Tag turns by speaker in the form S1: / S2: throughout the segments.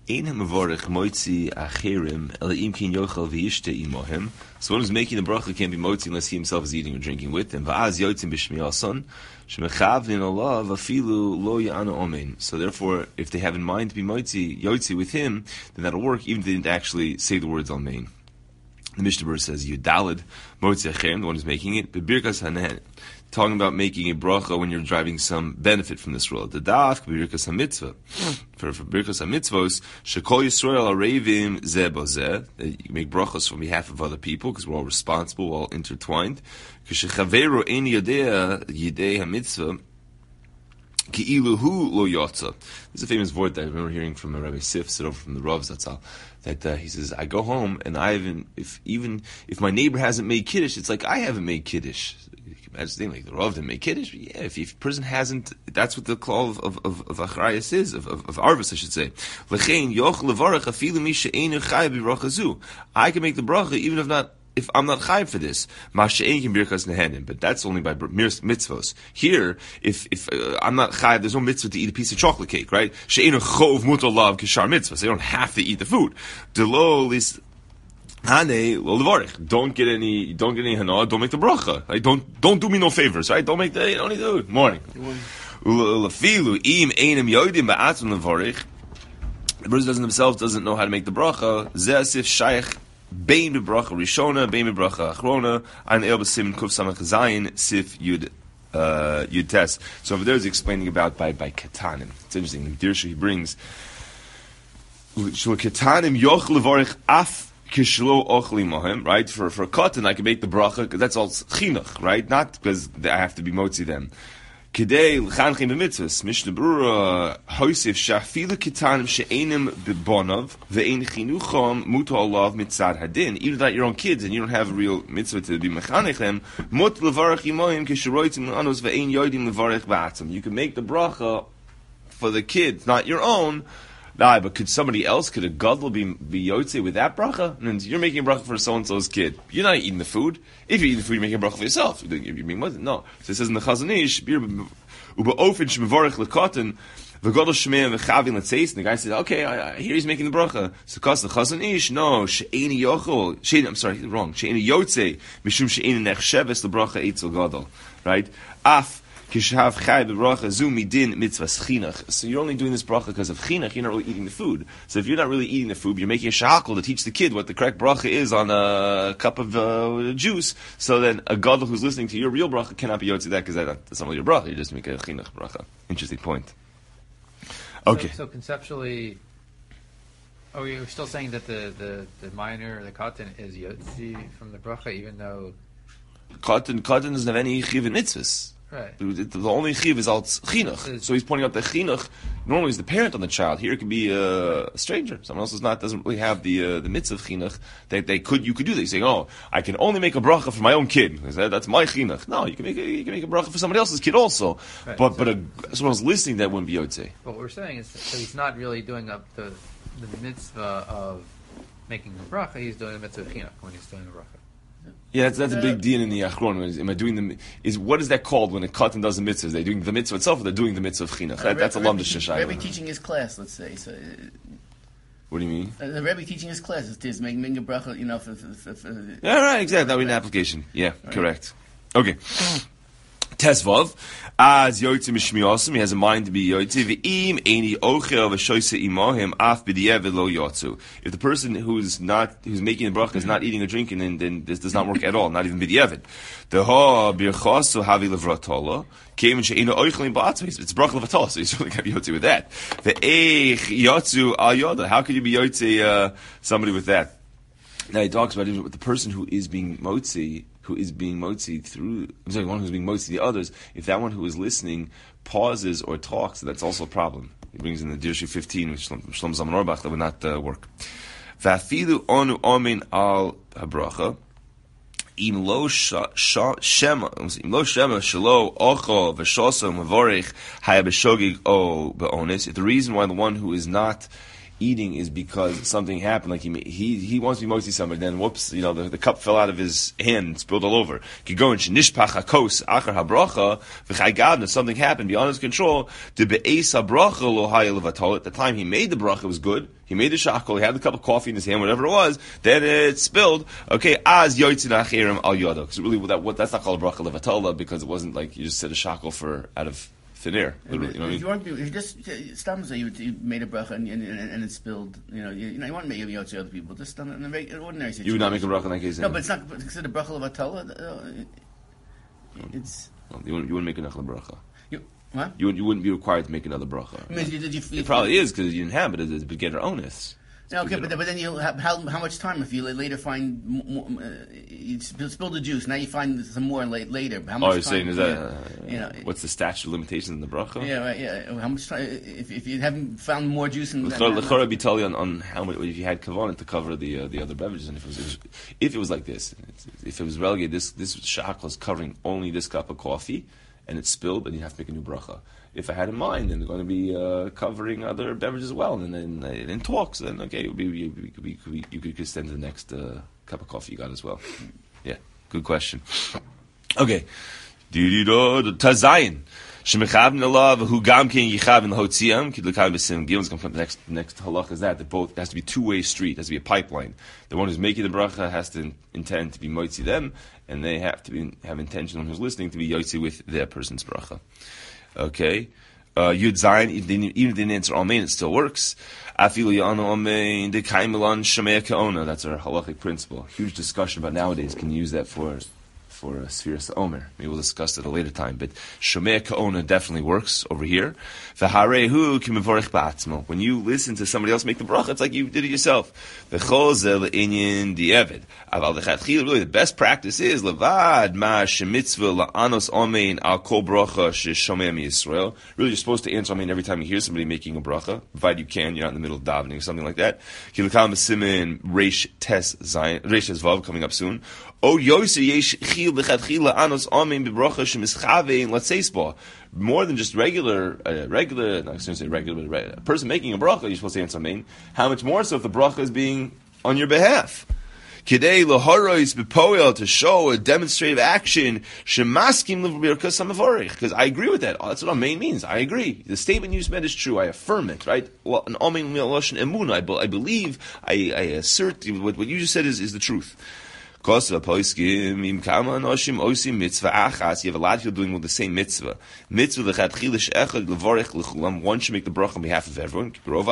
S1: Ein hamavorich moitzi acherim elaim kin yochel v'yishte imohem. So one who's making the bracha can't be moitzi unless he himself is eating or drinking with them. Va'az yotzim b'shmiyason shemechavnin Allah v'afilu lo ya'ana omen. So therefore, if they have in mind to be yotzi with him, then that'll work even if they didn't actually say the words amen. The Mishnah Berurah says Yudalid moitzi acherim, the one who's making it, but birkas hanen. Talking about making a bracha when you're driving some benefit from this world. The daf birkas hamitzvah. For birkas hamitzvos, shekol Yisrael arevim zeh bozeh. You make brachas on behalf of other people because we're all responsible, we're all intertwined. Kishechaveru ein yodea yidei hamitzvah. Ki'ilu hu lo yotza. This is a famous word that I remember hearing from Rabbi Sif, sit over from the Rav Zatzal, that he says, I go home and if my neighbor hasn't made Kiddush, it's like I haven't made Kiddush. Imagine saying like the Rav didn't make Kiddush. Yeah, if a person hasn't, that's what the call of Achrayas is, of Arvis, I should say. I can make the bracha even if I'm not chayv for this. But that's only by mitzvos. Here, if I'm not chayv, there's no mitzvah to eat a piece of chocolate cake, right? They don't have to eat the food. Don't get any hana, don't make the bracha. Right? Don't do me no favors, right? Don't need to do it. Morning. The person doesn't know how to make the bracha. Ze'asif shaykh bein bebracha rishona, bein bebracha achrona, an el b'simin kuf samach zayin sif yud tes. So over there is explaining about by katanim. It's interesting. The Dirsha he brings shul katanim yoch levarich af. Right? For a cotton, I can make the bracha, because that's all chinuch, right? Not because I have to be motzi them. Kidei l'chanchem b'mitzvahs, Mishnah Berurah, hoisif shafilu kitanim she'enim b'bonav, ve'ein chinuchom muto alav mitzad hadin. Even though your own kids, and you don't have a real mitzvah to be mechanech them, mut levarach imohim kisheroitim l'anos ve'ein yoidim levarach ba'atzim. You can make the bracha for the kids, not your own. Nah, but could a gadol be yotze with that bracha? And you're making a bracha for so-and-so's kid. You're not eating the food. If you're eating the food, you're making a bracha for yourself. You're being no. So it says in the Chazon Ish, u'ba'ofen shmevarech l'koten, v'gadol shmeim v'chavin l'tzeis, and the guy says, okay, I hear he's making the bracha. So because the Chazon Ish, no, she'eni yochol, she'eni yotze, mishum she'eni nechsheves l'bracha eitzel gadol. Right? Af, so you're only doing this bracha because of chinuch, you're not really eating the food. So if you're not really eating the food, you're making a shakal to teach the kid what the correct bracha is on a cup of juice, so then a gadol who's listening to your real bracha cannot be yotzi that because that's not really your bracha, you just make a chinuch bracha. Interesting point. Okay.
S2: So conceptually, you're still saying that the minor or the katan is yotzi from the bracha, even though
S1: katan doesn't have any chiv and mitzvahs.
S2: Right.
S1: The only chiv is al chinuch. So he's pointing out that chinuch normally is the parent on the child. Here it could be a stranger. Someone else doesn't really have the mitzvah of chinuch. You could do that. You're saying, I can only make a bracha for my own kid. That's my chinuch. No, you can make a bracha for somebody else's kid also. Right. But someone's listening, that wouldn't be yotzei.
S2: What we're saying is that he's not really doing up the mitzvah of making the bracha. He's doing the mitzvah of chinuch when he's doing the bracha.
S1: Yeah, that's a big deal in the Achron. What is that called when a katan does the mitzvah? Are they doing the mitzvah itself, or they're doing the mitzvah of chinuch? That's a lamda sheshai.
S3: Rebbe teaching his class, let's say. So,
S1: what do you mean?
S3: The Rebbe teaching his class is making a bracha, for
S1: yeah, right, exactly. That would be an application. Yeah, right. Correct. Okay. Tesvav, as yotze mishmiyosum, he has a mind to be yotze. Ve'im eini ochel v'shoyse imohim af b'di'evet lo yotzu. If the person who's making the bracha is not eating or drinking, then this does not work at all, not even b'di'evet. Deha birchasu havi levratola, came and she'ena oichlin ba'atzah. It's bracha levratola, so he's really got to be yotze with that. Ve'eich yotzu al yoda. How could you be yotze somebody with that? Now he talks about it with the person who is being motzi through, one who's being motzi the others. If that one who is listening pauses or talks, that's also a problem. He brings in the Dirshu 15, which Shlomo Zalman Auerbach, that would not work. V'afilu onu omen al habracha, im lo shema shelo ocho v'shoso mevorich haya b'shogig o be'onis. If the reason why the one who is not eating is because something happened, like he wants to be motzi somebody, then whoops, the cup fell out of his hand and spilled all over. If something happened beyond his control, at the time he made the bracha, it was good. He made the shakol, he had the cup of coffee in his hand, whatever it was, then it spilled. Okay, as yotzin achirim al yodo. Because really, that's not called a bracha levatala, because it wasn't like you just said a shakol out of thin air. Literally, you know what I mean?
S3: If you just Stam say you made a bracha and it spilled, you want to make a yotzi other people. Just in an ordinary situation.
S1: You would not make a bracha in that case.
S3: No, but it's not considered a bracha levatala. It's
S1: you wouldn't make another bracha.
S3: What?
S1: You wouldn't be required to make another bracha. It probably is because you didn't have it as a beginner onus.
S3: Okay, but then you'll have how much time if you later find you spill the juice? Now you find some more later. How much
S1: you're saying is that what's the statute of limitations in the bracha?
S3: Yeah, right. Yeah, how much time if you haven't found more juice in that?
S1: L'chora be tell you on how much if you had kavanah to cover the other beverages, and if it was like this, if it was relegated, this shakal is covering only this cup of coffee, and it's spilled, then you have to make a new bracha. If I had in mind, then they're going to be covering other beverages as well, and then in talks, then okay, you could extend to the next cup of coffee you got as well. Yeah, good question. Okay, Tazayin. Shemechavin Allah who gam king yichavin lahotziam kidlekam b'sim. Gil's going to come. The next halach is that both it has to be two-way street. It has to be a pipeline. The one who's making the bracha has to intend to be moitzi them, and they have to have intention on who's listening to be yotzi with their person's bracha. Okay, Yud Zayin. Even if they didn't answer Amen, it still works. Afilu Yana Amen Dekay Milan Shemei Kaona. That's our halachic principle. Huge discussion about nowadays. Can you use that for Sfiras Omer? Maybe we'll discuss it at a later time. But Shomei Kaona definitely works over here. V'harehu k'mevorich ba'atzmo. When you listen to somebody else make the bracha, it's like you did it yourself. V'chol ze le'inyin di'eved. Aval d'chatchil, really the best practice is levad ma shemitzvah la'anos omein al kol bracha sheshomei miYisrael. Really, you're supposed to answer Amen every time you hear somebody making a bracha, provided you can. You're not in the middle of davening or something like that. Kilakam b'simin reish tes zayin, reish tes vav coming up soon. O yoser yesh chil b'chatchila anos amen b'bracha shemischave let's say spa. More than just regular, not going to say regular, but a person making a bracha, you're supposed to answer amen. How much more so if the bracha is being on your behalf? Kidei laharois b'poel, to show a demonstrative action. Shemaskim l'birkas hamavorich, because I agree with that. That's what amen means. I agree. The statement you just made is true. I affirm it. Right? Well, an amen lashon emunah. I believe. I assert what you just said is the truth. You have a lot of people doing with the same mitzvah. One should make the bracha on behalf of everyone.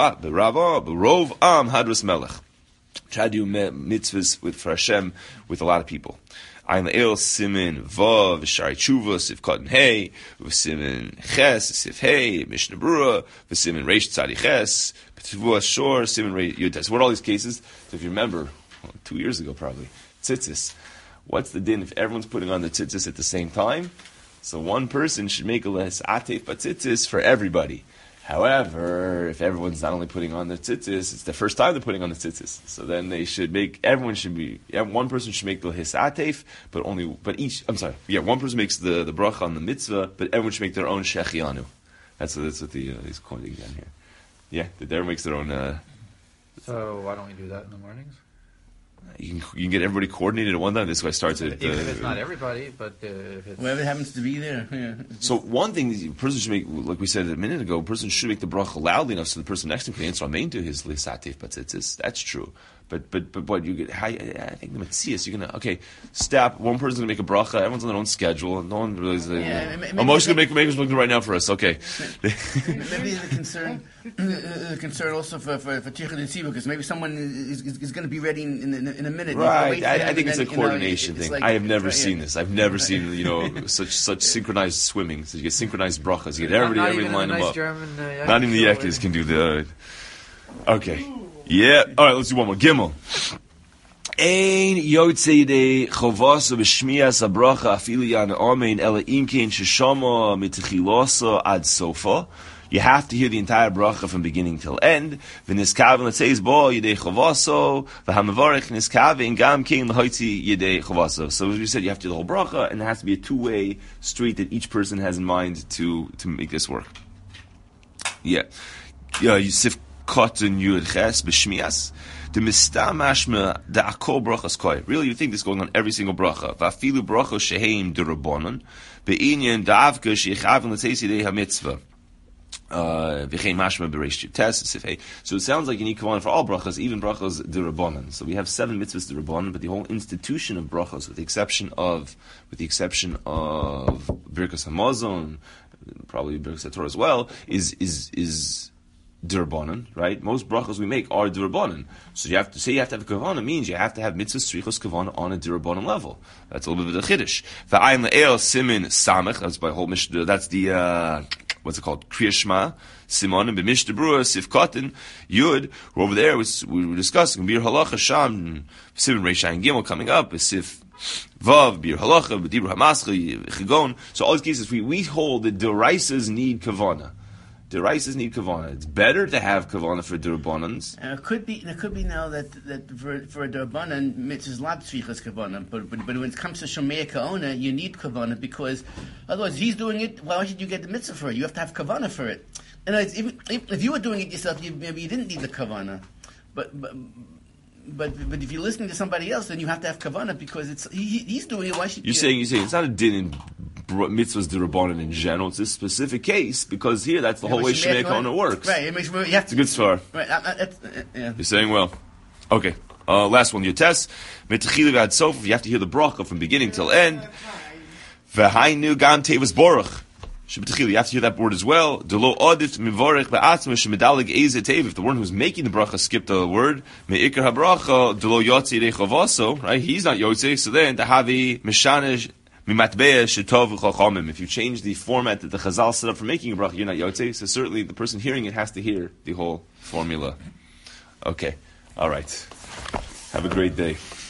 S1: Try to do mitzvahs for Hashem with a lot of people. Ein Le'el Simin Vav V'Shari Tshuva Sif Cotton Hey V'Simin Ches Sif Hey Mishnah Brura V'Simin Reish Tzadi Ches B'Tivua Shor Simin Reish Yudas. What are all these cases? So if you remember, 2 years ago probably, tzitzis. What's the din if everyone's putting on the tzitzis at the same time? So one person should make a les atef tzitzis for everybody. However, if everyone's not only putting on the tzitzis, it's the first time they're putting on the tzitzis. So then they should make, one person should make the his atef, one person makes the bracha on the mitzvah, but everyone should make their own shechianu. That's what he's quoting down here. Yeah, everyone makes their own.
S2: So why don't we do that in the mornings?
S1: You can get everybody coordinated at one time. This way starts at...
S2: Even if it's not everybody, but if it's...
S3: Whoever happens to be there. Yeah.
S1: So one thing, a person should make, like we said a minute ago, a person should make the bracha loudly enough so the person next to him can answer amen to his lisatef batzitzis. That's true. But what you get, I think the Metzias, you're gonna, stop. One person's gonna make a bracha. Everyone's on their own schedule, and no one really is. Moshe's gonna make looking right now for us. Okay.
S3: Maybe the concern also for Tichud and Siva, because maybe someone is going to be ready in a minute.
S1: Right. I think it's a coordination thing. Like, I have never seen this. I've never seen such synchronized swimming. So you get synchronized brachas. You get everybody line them up.
S2: German,
S1: not even the Yekkes can do the. Okay. Yeah. All right. Let's do one more. Gimel. Ein yotzei de chovasa b'shmiyas habracha afilu yan amen ela imkein sheshama mitchilasa ad sofa. You have to hear the entire bracha from beginning till end. V'niskaven letzeis bo yedei chovaso v'hamavarich niskaven gam kein l'hoitzi yedei chovaso. So as we said, you have to do the whole bracha, and it has to be a two-way street that each person has in mind to make this work. Yeah. Yusif Cotton Yud Ches b'shmias. The mistam mashma the akol brachas koi. Really, you think this is going on every single bracha? Va'afilu bracha sheheim d'Rabbanan be'inyan da'avka sheichavin l'tzeis yedei hamitzvah. V'chein mashma b'reish tes sif hey. So it sounds like you need kavanah for all brachas, even brachas d'Rabbanan. So we have 7 mitzvahs d'Rabbanan, but the whole institution of brachas, with the exception of Birkas Hamazon, probably Birkas HaTorah as well, is d'Rabbanan, right? Most brachas we make are d'Rabbanan. So you have to say you have to have a kavanah means you have to have mitzvah strichos kavanah on a d'Rabbanan level. That's a little bit of a chiddush. V'ayin le'el simin samech. That's by whole mishnah. That's the what's it called? Kriya Shema, Simon, and B'Mishnah Brura, Sif Katan, Yud. We're over there. We were discussing Bir Halacha Sham, Simon Reish Ayin Gimel coming up. Sif Vav, Bir Halacha, B'Dibur Hamascha, Chigon. So all these cases, we hold that Deraisas need kavanah. Deraisas need kavanah. It's better to have kavanah for D'Rabbanans.
S3: It could be now that for a D'Rabbanan, mitzvahs lab tzrichas kavanah, but when it comes to Shomei Ka'ona, you need kavanah because otherwise he's doing it. Why should you get the mitzvah for it? You have to have kavanah for it. And if you were doing it yourself, maybe you didn't need the kavanah, but if you're listening to somebody else, then you have to have kavanah because he's doing it. Why should
S1: you're saying it's not a din in mitzvahs d'Rabbanan in general? It's a specific case because here that's the whole way Shemei Ka'ona works.
S3: Right, it's
S1: a good svar.
S3: Right, yeah.
S1: You're saying well. Okay, last one. Your test. Mitachili v'ad sof. You have to hear the bracha from beginning till end. V'hainu gam tevas boruch. You have to hear that word as well. If the one who's making the bracha skipped the word, right? He's not yotze. So then the havi mishanesh mimatbeya shetov chachamim. If you change the format that the Chazal set up for making a bracha, you're not yotze. So certainly the person hearing it has to hear the whole formula. Okay, all right. Have a great day.